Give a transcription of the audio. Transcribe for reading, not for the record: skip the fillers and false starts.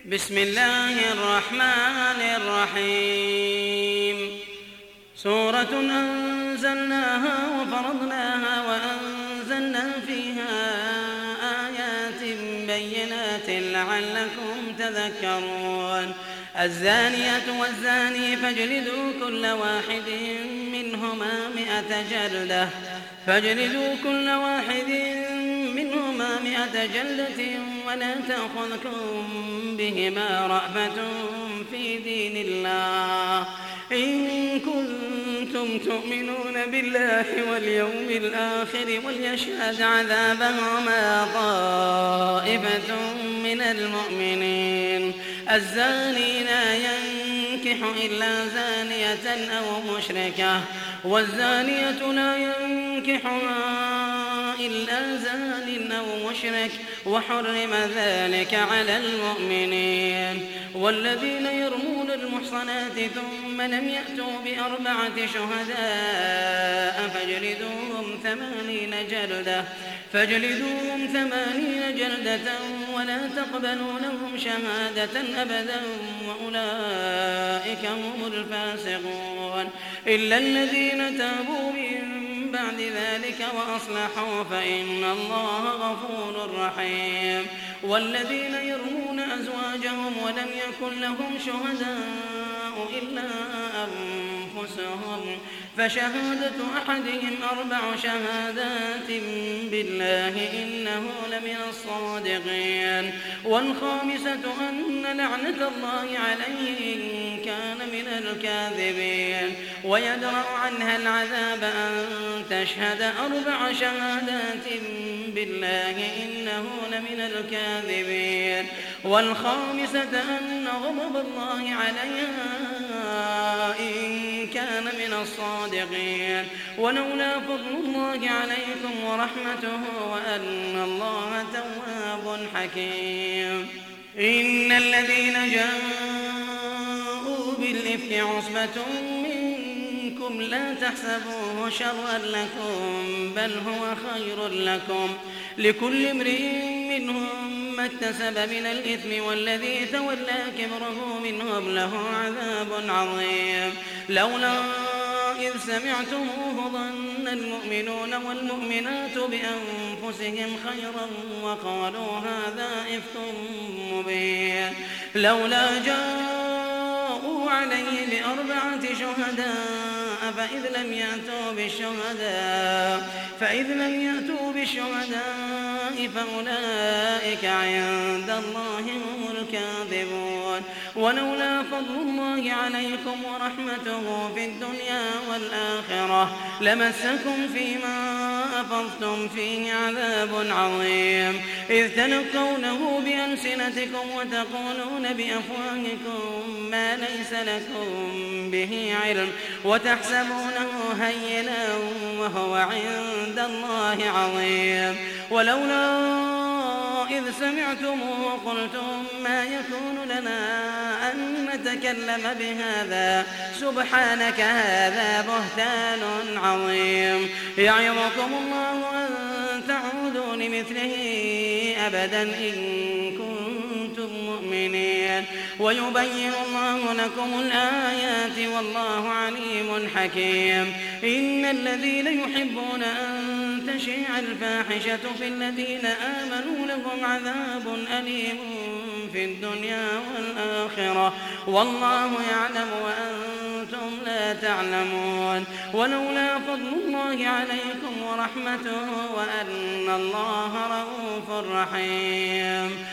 بسم الله الرحمن الرحيم. سورة أنزلناها وفرضناها وأنزلنا فيها آيات بينات لعلكم تذكرون. الزانية والزاني فاجلدوا كل واحد منهما 100 جلدة ولا تأخذكم بهما رأفة في دين الله إن كنتم تؤمنون بالله واليوم الآخر وليشهد عذابهما طائفة من المؤمنين. الزاني لا ينكح إلا زانية أو مشركة والزانية لا ينكحها إلا زان أو مشرك وحرم ذلك على المؤمنين. والذين يرمون المحصنات ثم لم يأتوا ب4 شهداء فاجلدوهم 80 جلدة ولا تقبلوا لهم شهادة أبدا وأولئك هم الفاسقون. إلا الذين تابوا من بعد ذلك وأصلحوا فإن الله غفور رحيم. والذين يرمون أزواجهم ولم يكن لهم شهداء إلا أنفسهم فشهادة أحدهم 4 شهادات بالله إنه لمن الصادقين. والخامسة أن لعنة الله عليه إن كان من الكاذبين. ويدرأ عنها العذاب أن تشهد 4 شهادات بالله إنه لمن الكاذبين. والخامسة أن غضب الله عليها إن كان من الصادقين. ولولا فضل الله عليكم ورحمته وأن الله تواب حكيم. إن الذين جاءوا بالإفك عصبة منكم لا تحسبوه شرا لكم بل هو خير لكم لكل امرئ منهم ما اكتسب من الإثم والذي تولى كبره منهم له عذاب عظيم. لولا إذ سمعتموه ظن المؤمنون والمؤمنات بأنفسهم خيرا وقالوا هذا إفك مبين. لولا جاءوا عليه ب4 شهداء فإذ لم يأتوا بالشهداء فأولئك عند الله هم الكاذبون. ولولا فضل الله عليكم ورحمته في الدنيا والآخرة لمسكم فيما أفضتم فيه عذاب عظيم إذ تلقونه بألسنتكم وتقولون بأفواهكم ما ليس لكم به علم وتحسبونه هينا وهو عند الله عظيم. ولولا إذ سمعتموه قلتم ما يكون لنا أن نتكلم بهذا سبحانك هذا بهتان عظيم. يعظكم الله أن تعودوا لمثله أبدا إن كنتم مؤمنين. ويبين الله لكم الآيات والله عليم حكيم. إن الذين يحبون أن تشيع الفاحشة في الذين آمنوا لهم عذاب أليم في الدنيا والآخرة والله يعلم وأنتم لا تعلمون. ولولا فضل الله عليكم ورحمته وأن الله رءوف رحيم.